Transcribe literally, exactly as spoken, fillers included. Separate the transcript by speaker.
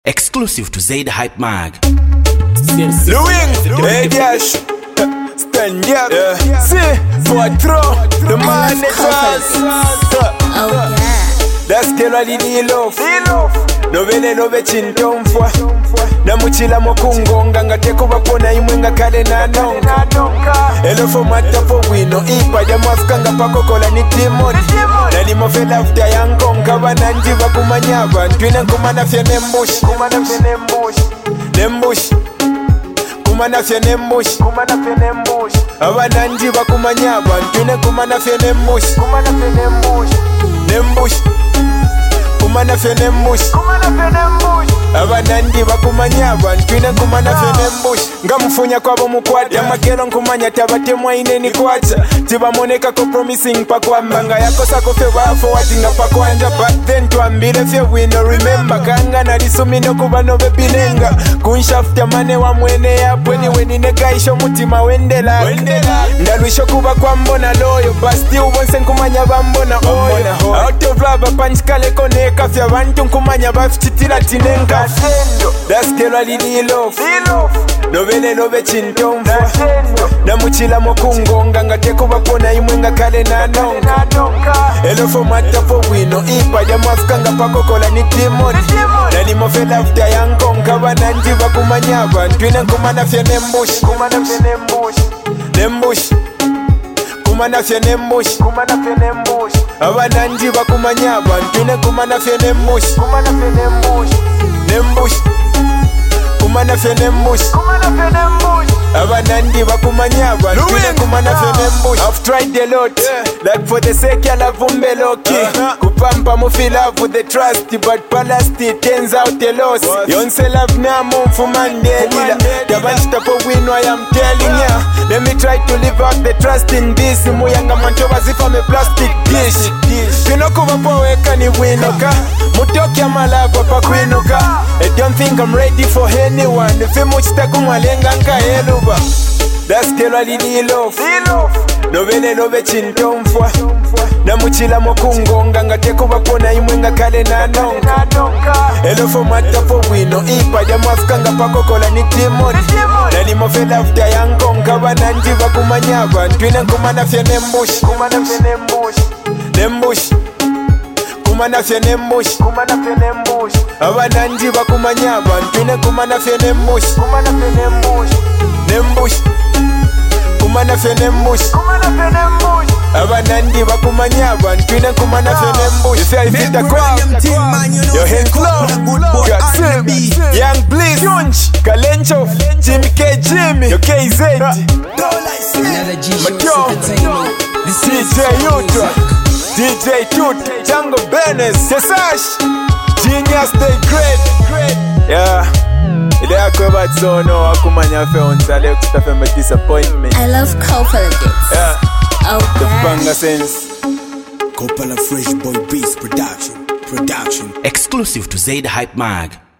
Speaker 1: Exclusive to Zaid Hype Mag.
Speaker 2: Louing, hey Dash, stand up, yeah. See, for a throw, the man is us.
Speaker 3: Oh yeah.
Speaker 2: That's Kelly Lee Love. No vene no vechinto mfwa. Na muchila mokungonga ngateko bakona imwe ngakale na nonga. Elo for mata for wino ipa ya mafkanga pakokola ni timoni. Na limo fela after yangonga bananji bakumanyaba. Twina kumana fye nembush, kumana fye nembush. Nembush. Kumana fye nembush, kumana fye nembush. Abananji bakumanyaba. Twina kumana fye nembush, kumana fye nembush. Nembush. Kumana fye nembush, kumana fye nembush. Abanandi bakumanyaba ntwine kumana fye nembush. Ngamufunya kwabo mukwata yamakero nkumanya tabatemwa ineni kwacha. Tibamoneka ko promising pakwambanga yakosa ko fe bafo watinga pakwanja. But then twambire fye wino remember kanga nalisumi no kuba no bebinenga. Kunshafta mane wa mwene yapwe ni wenine gaisho mutima wendela. Ndalwisho kuba kwa mbona loyo basti ubonse nkumanya bambona oyo. Out of love punch kale koneka fya bantu nkumanya bafitira tinenga. That's Kelly Lee Love. No vene no vechinto mfwa. Na muchila mokungonga ngateko bakona imwe ngakale na nonga. Elo for mata for wino ipa ya mafkanga pakokola ni timoni. Na limo fela after yangonga bananji bakumanyaba. Twina kumana fye nembush, kumana fye nembush. Nembush. Kumana fye nembush, kumana fye nembush. Abananji bakumanyaba. Twina kumana fye nembush, kumana fye nembush. Nembush. Kumana fye nembush, kumana fye nembush. Abanandi bakumanyaba twine kumana fye nembush. I've tried a lot, yeah. Like for the sake ya love umbeloki. uh-huh. Kupampa mu feel love with the trust. But past it turns out a loss. What? Yonse love na mumfu mandelila. Tabanchita po wino I am telling ya. Let me try to live out the trust in this. Muyanga manchoba zifa me plastic dish. Tinokuba po weka ni winoka. Mutoki ya malava pa kwinoka. I don't think I'm ready for anyone. If you much takumwalenga nka eluba. That's Kelly Lee Love. No vene no vechinto mfwa. Na muchila mokungonga ngateko bakona imwe ngakale na nonga. Elo for mata for wino ipa ya mafkanga pakokola ni timoni. Na limo fela after yangonga bananji bakumanyaba. Twina kumana fye nembush, kumana fye nembush. Nembush. Kumana fye nembush, kumana fye nembush. Abananji bakumanyaba twine kumana fye nembush, kumana fye nembush. Nembush. Kumana fye nembush, kumana fye nembush. Abanandi bakumanyaba twine kumana fye nembush. You say if it a crowd, your hands low. Got Sim, Young Bliss, Yunch, Kalencho, Jimmy K, Jimmy, your K Z, Matyo, D J Ultra, D J Toot, Django Benes, Sesash, Genius, stay great. Yeah, ile yako batsono wakumanya fe onsale kutafe me disappointment.
Speaker 3: I love confidence.
Speaker 2: Yeah,
Speaker 3: oh
Speaker 2: the
Speaker 3: yeah.
Speaker 2: banga sense.
Speaker 4: Coppola Fresh Boy Beats Production. Production.
Speaker 1: Exclusive to Zaid Hype Mag.